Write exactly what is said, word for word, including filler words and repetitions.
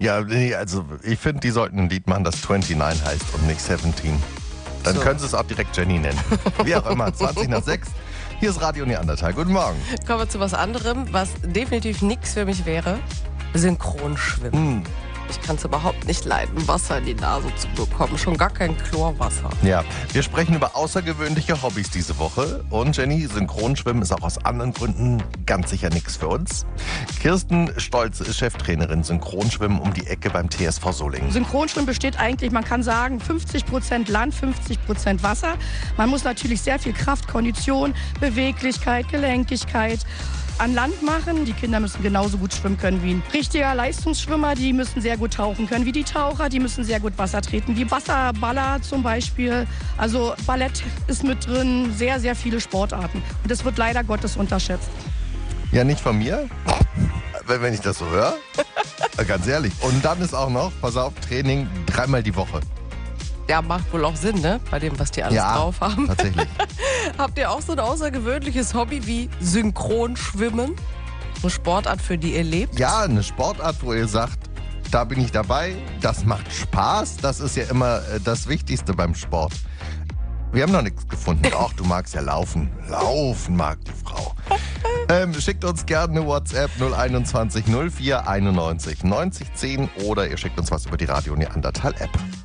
Ja, nee, also ich finde, die sollten ein Lied machen, das neunundzwanzig heißt und nicht siebzehn. Dann So. können sie es auch direkt Jenny nennen. Wie auch immer, zwanzig nach sechs. Hier ist Radio Neandertal. Guten Morgen. Kommen wir zu was anderem, was definitiv nichts für mich wäre. Synchronschwimmen. Hm. Ich kann es überhaupt nicht leiden, Wasser in die Nase zu bekommen. Schon gar kein Chlorwasser. Ja, wir sprechen über außergewöhnliche Hobbys diese Woche. Und Jenny, Synchronschwimmen ist auch aus anderen Gründen ganz sicher nichts für uns. Kirsten Stolz ist Cheftrainerin Synchronschwimmen um die Ecke beim T S V Solingen. Synchronschwimmen besteht eigentlich, man kann sagen, fünfzig Prozent Land, fünfzig Prozent Wasser. Man muss natürlich sehr viel Kraft, Kondition, Beweglichkeit, Gelenkigkeit an Land machen. Die Kinder müssen genauso gut schwimmen können wie ein richtiger Leistungsschwimmer. Die müssen sehr gut tauchen können wie die Taucher. Die müssen sehr gut Wasser treten, wie Wasserballer zum Beispiel. Also Ballett ist mit drin, sehr, sehr viele Sportarten. Und das wird leider Gottes unterschätzt. Ja, nicht von mir, wenn wenn ich das so höre. Ganz ehrlich. Und dann ist auch noch, pass auf, Training dreimal die Woche. Ja, macht wohl auch Sinn, ne? Bei dem, was die alles Ja, drauf haben. tatsächlich. Habt ihr auch so ein außergewöhnliches Hobby wie Synchronschwimmen? Eine Sportart, für die ihr lebt? Ja, eine Sportart, wo ihr sagt, da bin ich dabei, das macht Spaß. Das ist ja immer äh, das Wichtigste beim Sport. Wir haben noch nichts gefunden. Ach, du magst ja laufen. Laufen mag die Frau. Ähm, schickt uns gerne eine WhatsApp null einundzwanzig null vier einundneunzig neunzig zehn oder ihr schickt uns was über die Radio Neandertal App.